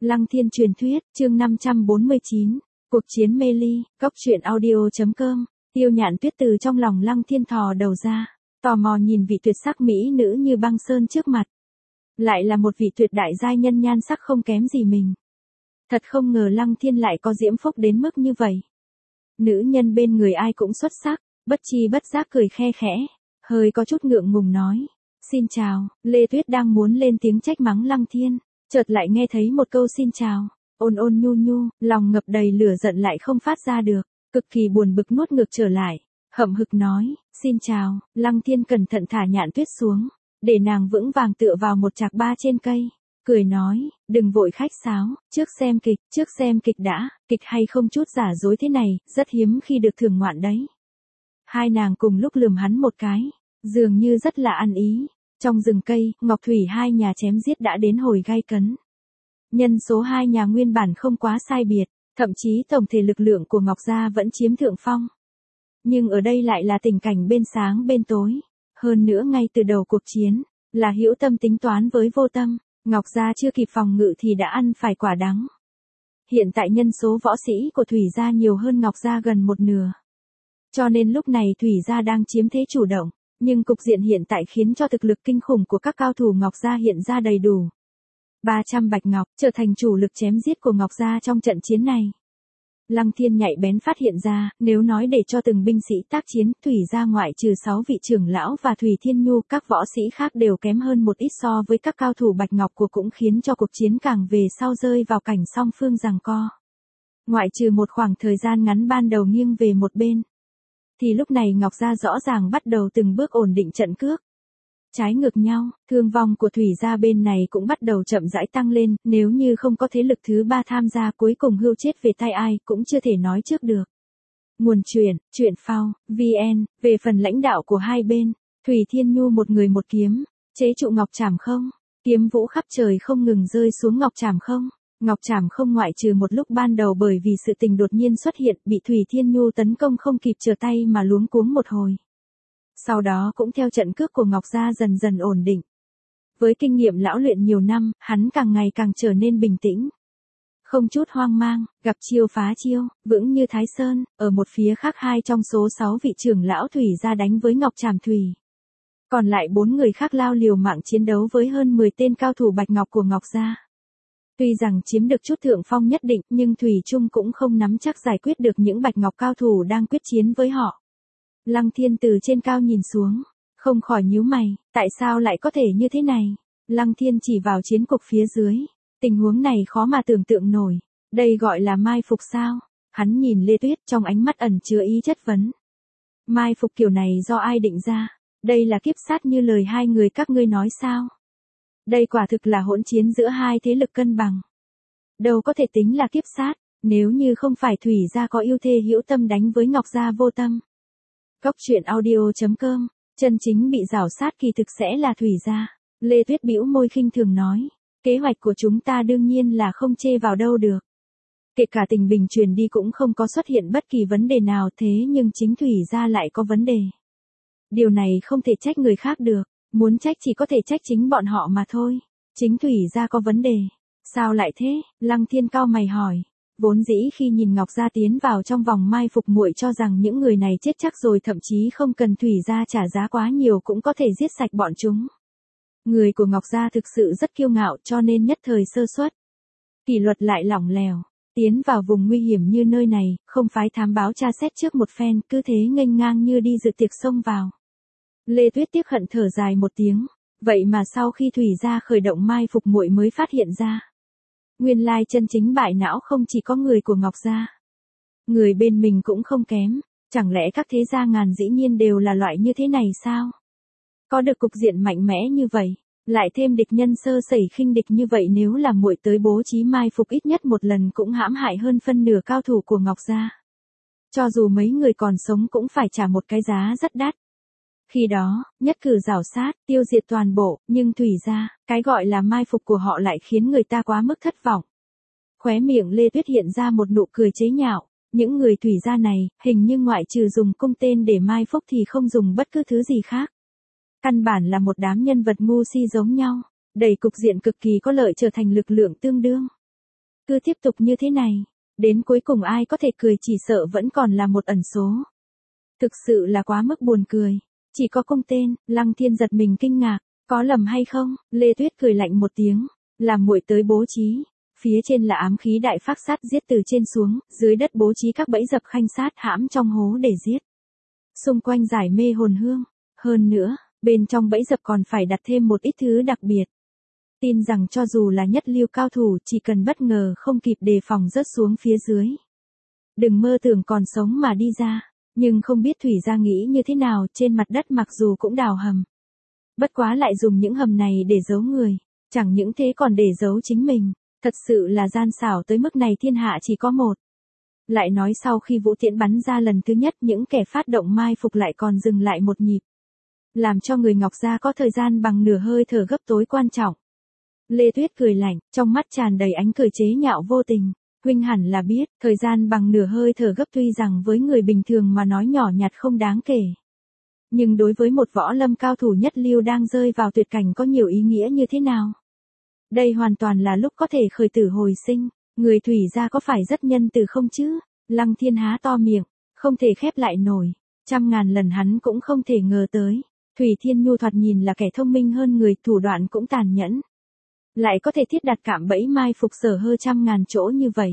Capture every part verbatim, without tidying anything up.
Lăng Thiên truyền thuyết, chương năm trăm bốn mươi chín, cuộc chiến mê ly, cốc truyện audio chấm com. Tiêu Nhạn Tuyết từ trong lòng Lăng Thiên thò đầu ra, tò mò nhìn vị tuyệt sắc mỹ nữ như băng sơn trước mặt. Lại là một vị tuyệt đại giai nhân nhan sắc không kém gì mình. Thật không ngờ Lăng Thiên lại có diễm phúc đến mức như vậy. Nữ nhân bên người ai cũng xuất sắc, bất chi bất giác cười khe khẽ, hơi có chút ngượng ngùng nói. Xin chào, Lê Tuyết đang muốn lên tiếng trách mắng Lăng Thiên, chợt lại nghe thấy một câu xin chào, ôn ôn nhu nhu, lòng ngập đầy lửa giận lại không phát ra được, cực kỳ buồn bực nuốt ngược trở lại, hậm hực nói, xin chào. Lăng Thiên cẩn thận thả Nhạn Tuyết xuống, để nàng vững vàng tựa vào một chạc ba trên cây, cười nói, đừng vội khách sáo, trước xem kịch, trước xem kịch đã, kịch hay không chút giả dối thế này, rất hiếm khi được thưởng ngoạn đấy. Hai nàng cùng lúc lườm hắn một cái, dường như rất là ăn ý. Trong rừng cây, Ngọc Thủy hai nhà chém giết đã đến hồi gay cấn. Nhân số hai nhà nguyên bản không quá sai biệt, thậm chí tổng thể lực lượng của Ngọc gia vẫn chiếm thượng phong. Nhưng ở đây lại là tình cảnh bên sáng bên tối. Hơn nữa ngay từ đầu cuộc chiến, là Hữu Tâm tính toán với Vô Tâm, Ngọc gia chưa kịp phòng ngự thì đã ăn phải quả đắng. Hiện tại nhân số võ sĩ của Thủy gia nhiều hơn Ngọc gia gần một nửa. Cho nên lúc này Thủy gia đang chiếm thế chủ động. Nhưng cục diện hiện tại khiến cho thực lực kinh khủng của các cao thủ Ngọc gia hiện ra đầy đủ. ba trăm bạch ngọc trở thành chủ lực chém giết của Ngọc gia trong trận chiến này. Lăng Thiên nhạy bén phát hiện ra, nếu nói để cho từng binh sĩ tác chiến, Thủy gia ngoại trừ sáu vị trưởng lão và Thủy Thiên Nhu, các võ sĩ khác đều kém hơn một ít so với các cao thủ bạch ngọc của cũng khiến cho cuộc chiến càng về sau rơi vào cảnh song phương giằng co. Ngoại trừ một khoảng thời gian ngắn ban đầu nghiêng về một bên, thì lúc này Ngọc gia rõ ràng bắt đầu từng bước ổn định trận cước. Trái ngược nhau, thương vong của Thủy gia bên này cũng bắt đầu chậm rãi tăng lên, nếu như không có thế lực thứ ba tham gia cuối cùng hưu chết về tay ai cũng chưa thể nói trước được. Nguồn truyện, truyện phao, vê en, về phần lãnh đạo của hai bên, Thủy Thiên Nhu một người một kiếm, chế trụ Ngọc Trảm Không, kiếm vũ khắp trời không ngừng rơi xuống Ngọc Trảm Không. Ngọc Trảm Không ngoại trừ một lúc ban đầu bởi vì sự tình đột nhiên xuất hiện bị Thủy Thiên Nhu tấn công không kịp trở tay mà luống cuống một hồi. Sau đó cũng theo trận cước của Ngọc gia dần dần ổn định. Với kinh nghiệm lão luyện nhiều năm, hắn càng ngày càng trở nên bình tĩnh. Không chút hoang mang, gặp chiêu phá chiêu, vững như Thái Sơn, ở một phía khác hai trong số sáu vị trưởng lão Thủy gia đánh với Ngọc Trảm Thủy. Còn lại bốn người khác lao liều mạng chiến đấu với hơn mười tên cao thủ bạch ngọc của Ngọc gia. Tuy rằng chiếm được chút thượng phong nhất định, nhưng Thủy Trung cũng không nắm chắc giải quyết được những bạch ngọc cao thủ đang quyết chiến với họ. Lăng Thiên từ trên cao nhìn xuống, không khỏi nhíu mày, tại sao lại có thể như thế này? Lăng Thiên chỉ vào chiến cục phía dưới, tình huống này khó mà tưởng tượng nổi, đây gọi là mai phục sao? Hắn nhìn Lê Tuyết trong ánh mắt ẩn chứa ý chất vấn. Mai phục kiểu này do ai định ra? Đây là kiếp sát như lời hai người các ngươi nói sao? Đây quả thực là hỗn chiến giữa hai thế lực cân bằng. Đâu có thể tính là kiếp sát, nếu như không phải Thủy gia có ưu thê Hữu Tâm đánh với Ngọc gia Vô Tâm. Cốc truyện audio chấm com, chân chính bị rảo sát kỳ thực sẽ là Thủy gia. Lê Tuyết bĩu môi khinh thường nói, kế hoạch của chúng ta đương nhiên là không chê vào đâu được. Kể cả tình bình truyền đi cũng không có xuất hiện bất kỳ vấn đề nào, thế nhưng chính Thủy gia lại có vấn đề. Điều này không thể trách người khác được. Muốn trách chỉ có thể trách chính bọn họ mà thôi. Chính Thủy gia có vấn đề. Sao lại thế? Lăng Thiên cao mày hỏi. Vốn dĩ khi nhìn Ngọc gia tiến vào trong vòng mai phục muội cho rằng những người này chết chắc rồi, thậm chí không cần Thủy gia trả giá quá nhiều cũng có thể giết sạch bọn chúng. Người của Ngọc gia thực sự rất kiêu ngạo cho nên nhất thời sơ suất. Kỷ luật lại lỏng lẻo. Tiến vào vùng nguy hiểm như nơi này, không phái thám báo tra xét trước một phen, cứ thế nghênh ngang như đi dự tiệc xông vào. Lê Tuyết tiếc hận thở dài một tiếng, vậy mà sau khi Thủy gia khởi động mai phục muội mới phát hiện ra. Nguyên lai chân chính bại não không chỉ có người của Ngọc gia. Người bên mình cũng không kém, chẳng lẽ các thế gia ngàn dĩ nhiên đều là loại như thế này sao? Có được cục diện mạnh mẽ như vậy, lại thêm địch nhân sơ sẩy khinh địch như vậy, nếu là muội tới bố trí mai phục ít nhất một lần cũng hãm hại hơn phân nửa cao thủ của Ngọc gia. Cho dù mấy người còn sống cũng phải trả một cái giá rất đắt. Khi đó, nhất cử rảo sát, tiêu diệt toàn bộ, nhưng Thủy gia, cái gọi là mai phục của họ lại khiến người ta quá mức thất vọng. Khóe miệng Lê Tuyết hiện ra một nụ cười chế nhạo, những người Thủy gia này, hình như ngoại trừ dùng cung tên để mai phục thì không dùng bất cứ thứ gì khác. Căn bản là một đám nhân vật ngu si giống nhau, đẩy cục diện cực kỳ có lợi trở thành lực lượng tương đương. Cứ tiếp tục như thế này, đến cuối cùng ai có thể cười chỉ sợ vẫn còn là một ẩn số. Thực sự là quá mức buồn cười. Chỉ có cung tên, Lăng Thiên giật mình kinh ngạc, có lầm hay không? Lê Tuyết cười lạnh một tiếng, làm muội tới bố trí. Phía trên là ám khí đại phác sát giết từ trên xuống, dưới đất bố trí các bẫy dập khanh sát hãm trong hố để giết. Xung quanh giải mê hồn hương, hơn nữa, bên trong bẫy dập còn phải đặt thêm một ít thứ đặc biệt. Tin rằng cho dù là nhất lưu cao thủ chỉ cần bất ngờ không kịp đề phòng rớt xuống phía dưới. Đừng mơ tưởng còn sống mà đi ra, nhưng không biết Thủy Gia nghĩ như thế nào, trên mặt đất mặc dù cũng đào hầm. Bất quá lại dùng những hầm này để giấu người, chẳng những thế còn để giấu chính mình, thật sự là gian xảo tới mức này thiên hạ chỉ có một. Lại nói sau khi vũ tiễn bắn ra lần thứ nhất những kẻ phát động mai phục lại còn dừng lại một nhịp. Làm cho người Ngọc Gia có thời gian bằng nửa hơi thở gấp tối quan trọng. Lê Tuyết cười lạnh, trong mắt tràn đầy ánh cười chế nhạo vô tình. Huynh hẳn là biết, thời gian bằng nửa hơi thở gấp tuy rằng với người bình thường mà nói nhỏ nhặt không đáng kể. Nhưng đối với một võ lâm cao thủ nhất lưu đang rơi vào tuyệt cảnh có nhiều ý nghĩa như thế nào? Đây hoàn toàn là lúc có thể khởi tử hồi sinh. Người Thủy Gia có phải rất nhân từ không chứ? Lăng Thiên há to miệng, không thể khép lại nổi. Trăm ngàn lần hắn cũng không thể ngờ tới. Thủy Thiên Nhu thoạt nhìn là kẻ thông minh hơn người, thủ đoạn cũng tàn nhẫn. Lại có thể thiết đặt cạm bẫy mai phục sở hơ trăm ngàn chỗ như vậy.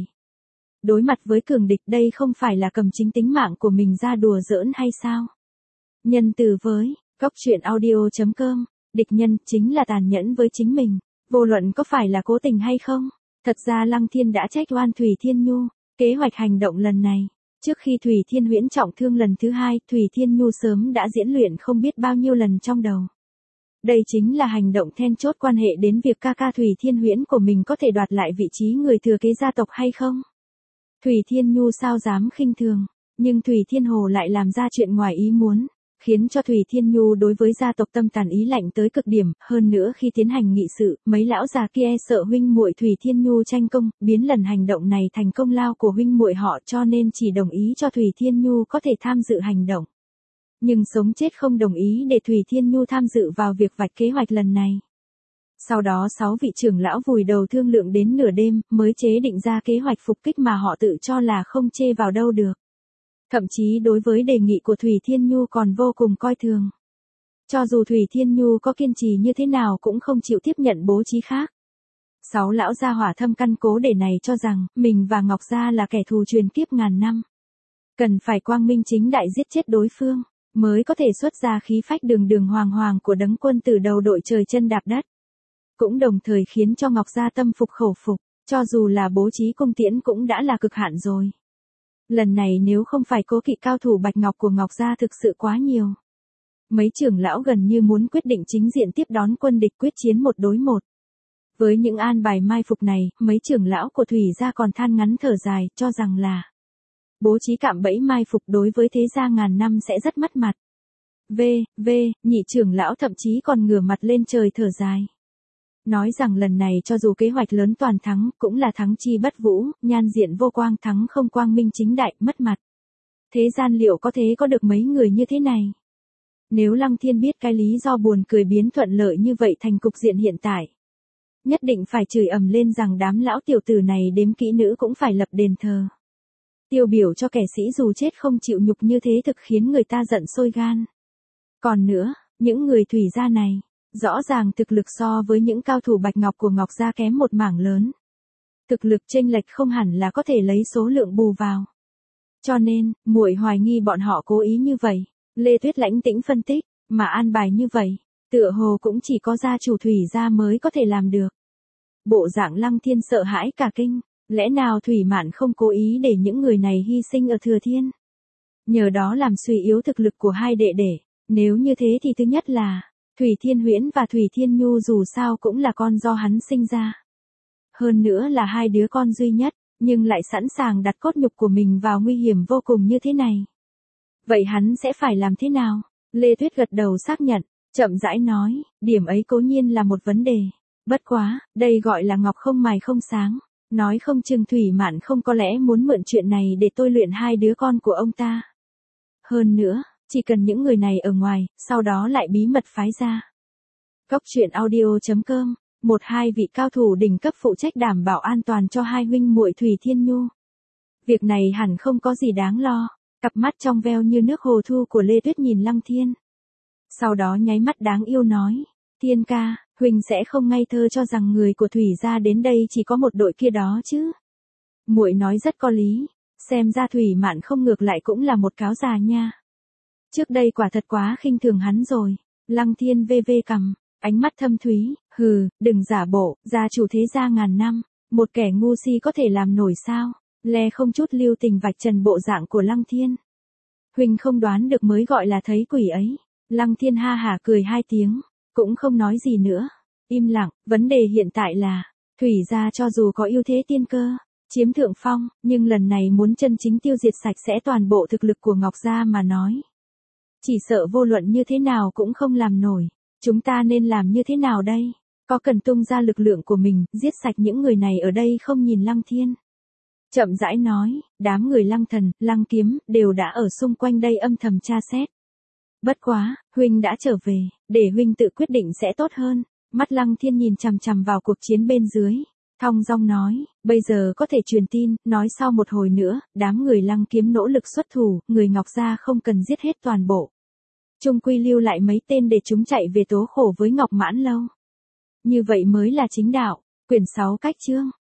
Đối mặt với cường địch đây không phải là cầm chính tính mạng của mình ra đùa giỡn hay sao? Nhân từ với, góc truyện audio chấm com, địch nhân chính là tàn nhẫn với chính mình, vô luận có phải là cố tình hay không. Thật ra Lăng Thiên đã trách oan Thủy Thiên Nhu, kế hoạch hành động lần này. Trước khi Thủy Thiên Huyễn trọng thương lần thứ hai, Thủy Thiên Nhu sớm đã diễn luyện không biết bao nhiêu lần trong đầu. Đây chính là hành động then chốt quan hệ đến việc ca ca Thủy Thiên Huyễn của mình có thể đoạt lại vị trí người thừa kế gia tộc hay không. Thủy Thiên Nhu sao dám khinh thường, nhưng Thủy Thiên Hồ lại làm ra chuyện ngoài ý muốn, khiến cho Thủy Thiên Nhu đối với gia tộc tâm tàn ý lạnh tới cực điểm. Hơn nữa khi tiến hành nghị sự, mấy lão già kia sợ huynh muội Thủy Thiên Nhu tranh công, biến lần hành động này thành công lao của huynh muội họ, cho nên chỉ đồng ý cho Thủy Thiên Nhu có thể tham dự hành động. Nhưng sống chết không đồng ý để Thủy Thiên Nhu tham dự vào việc vạch kế hoạch lần này. Sau đó sáu vị trưởng lão vùi đầu thương lượng đến nửa đêm, mới chế định ra kế hoạch phục kích mà họ tự cho là không chê vào đâu được. Thậm chí đối với đề nghị của Thủy Thiên Nhu còn vô cùng coi thường. Cho dù Thủy Thiên Nhu có kiên trì như thế nào cũng không chịu tiếp nhận bố trí khác. Sáu lão gia hỏa thâm căn cố để này cho rằng, mình và Ngọc Gia là kẻ thù truyền kiếp ngàn năm. Cần phải quang minh chính đại giết chết đối phương, mới có thể xuất ra khí phách đường đường hoàng hoàng của đấng quân tử đầu đội trời chân đạp đất. Cũng đồng thời khiến cho Ngọc Gia tâm phục khẩu phục, cho dù là bố trí cung tiễn cũng đã là cực hạn rồi. Lần này nếu không phải cố kỵ cao thủ Bạch Ngọc của Ngọc Gia thực sự quá nhiều. Mấy trưởng lão gần như muốn quyết định chính diện tiếp đón quân địch quyết chiến một đối một. Với những an bài mai phục này, mấy trưởng lão của Thủy Gia còn than ngắn thở dài, cho rằng là bố trí cạm bẫy mai phục đối với thế gia ngàn năm sẽ rất mất mặt. V, V, nhị trưởng lão thậm chí còn ngửa mặt lên trời thở dài. Nói rằng lần này cho dù kế hoạch lớn toàn thắng, cũng là thắng chi bất vũ, nhan diện vô quang, thắng không quang minh chính đại, mất mặt. Thế gian liệu có thế có được mấy người như thế này? Nếu Lăng Thiên biết cái lý do buồn cười biến thuận lợi như vậy thành cục diện hiện tại, nhất định phải chửi ầm lên rằng đám lão tiểu tử này đếm kỹ nữ cũng phải lập đền thờ. Tiêu biểu cho kẻ sĩ dù chết không chịu nhục như thế thực khiến người ta giận sôi gan. Còn nữa, những người Thủy Gia này, rõ ràng thực lực so với những cao thủ Bạch Ngọc của Ngọc Gia kém một mảng lớn. Thực lực chênh lệch không hẳn là có thể lấy số lượng bù vào. Cho nên, muội hoài nghi bọn họ cố ý như vậy. Lê Tuyết lãnh tĩnh phân tích, mà an bài như vậy, tựa hồ cũng chỉ có gia chủ Thủy Gia mới có thể làm được. Bộ dạng Lăng Thiên sợ hãi cả kinh, lẽ nào Thủy Mạn không cố ý để những người này hy sinh ở Thừa Thiên? Nhờ đó làm suy yếu thực lực của hai đệ đệ, nếu như thế thì thứ nhất là, Thủy Thiên Huyễn và Thủy Thiên Nhu dù sao cũng là con do hắn sinh ra. Hơn nữa là hai đứa con duy nhất, nhưng lại sẵn sàng đặt cốt nhục của mình vào nguy hiểm vô cùng như thế này. Vậy hắn sẽ phải làm thế nào? Lê Tuyết gật đầu xác nhận, chậm rãi nói, điểm ấy cố nhiên là một vấn đề. Bất quá, đây gọi là ngọc không mài không sáng. Nói không chừng Thủy Mạn không có lẽ muốn mượn chuyện này để tôi luyện hai đứa con của ông ta. Hơn nữa, chỉ cần những người này ở ngoài, sau đó lại bí mật phái ra. Góc truyện audio chấm com một hai vị cao thủ đỉnh cấp phụ trách đảm bảo an toàn cho hai huynh muội Thủy Thiên Nhu. Việc này hẳn không có gì đáng lo. Cặp mắt trong veo như nước hồ thu của Lê Tuyết nhìn Lăng Thiên. Sau đó nháy mắt đáng yêu nói, Thiên ca, huynh sẽ không ngây thơ cho rằng người của Thủy gia đến đây chỉ có một đội kia đó chứ. Muội nói rất có lý, xem ra Thủy Mạn không ngược lại cũng là một cáo già nha. Trước đây quả thật quá khinh thường hắn rồi. Lăng Thiên vê vê cằm, ánh mắt thâm thúy, hừ, đừng giả bộ, gia chủ thế gia ngàn năm, một kẻ ngu si có thể làm nổi sao? Lê không chút lưu tình vạch trần bộ dạng của Lăng Thiên. Huynh không đoán được mới gọi là thấy quỷ ấy. Lăng Thiên ha hả cười hai tiếng, cũng không nói gì nữa. Im lặng, vấn đề hiện tại là, Thủy gia cho dù có ưu thế tiên cơ, chiếm thượng phong, nhưng lần này muốn chân chính tiêu diệt sạch sẽ toàn bộ thực lực của Ngọc gia mà nói. Chỉ sợ vô luận như thế nào cũng không làm nổi. Chúng ta nên làm như thế nào đây? Có cần tung ra lực lượng của mình, giết sạch những người này ở đây không nhìn Lăng Thiên? Chậm rãi nói, đám người Lăng Thần, Lăng Kiếm, đều đã ở xung quanh đây âm thầm tra xét. Bất quá, huynh đã trở về, để huynh tự quyết định sẽ tốt hơn. Mắt Lăng Thiên nhìn chằm chằm vào cuộc chiến bên dưới. Thong dong nói, bây giờ có thể truyền tin, nói sau một hồi nữa, đám người Lăng Kiếm nỗ lực xuất thủ, người Ngọc gia không cần giết hết toàn bộ. Trung quy lưu lại mấy tên để chúng chạy về tố khổ với Ngọc Mãn Lâu. Như vậy mới là chính đạo. Quyển sáu cách chương.